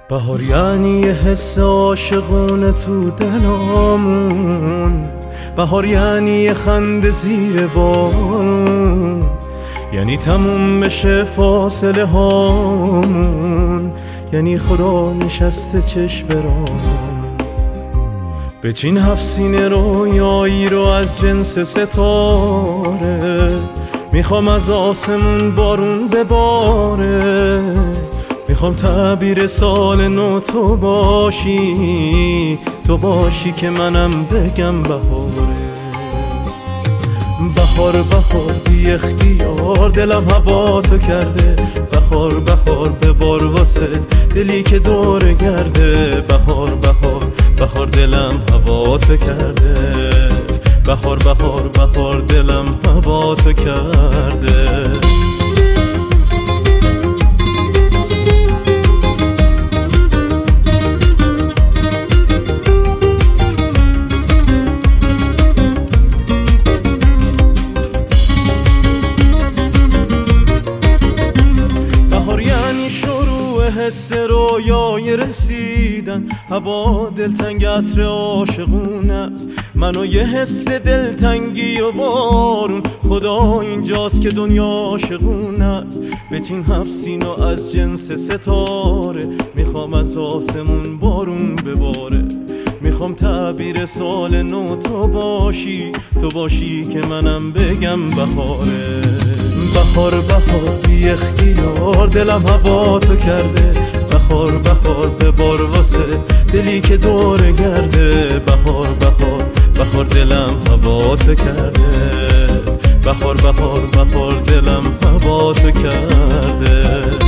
بهار یعنی یه حس عاشقونه تو دلامون، بهار یعنی یه خنده زیر بارون، یعنی تموم بشه فاصله هامون، یعنی خدا نشسته چشم برام. بچین 7 سینه رویایی رو از جنس ستاره، میخوام از آسمون بارون بباره، میخوام تعبیر سال نو تو باشی، تو باشی که منم بگم بهاره. بهار بهار بی اختیار دلم هوا تو کرده، بهار بهار ببار واسه دلی که دور گرده، بهار بهار بهار دلم هوا تو کرده، بهار بهار بهار دلم هوا تو کرده. حس رویای رسیدن، هوا دلتنگ عطر عاشقون است، منو یه حس دلتنگی و بارون، خدا اینجاست که دنیا عاشقون است. بچین 7 سینه از جنس ستاره، میخوام از آسمون بارون بباره، میخوام تعبیر سال نو تو باشی، تو باشی که منم بگم بهاره. بهار بهار بی اختیار دلم هوا تو کرده، بهار بهار ببار واسه دلی که دور گرده، بهار بهار بهار دلم هوا تو کرده، بهار بهار بهار دلم هوا تو کرده.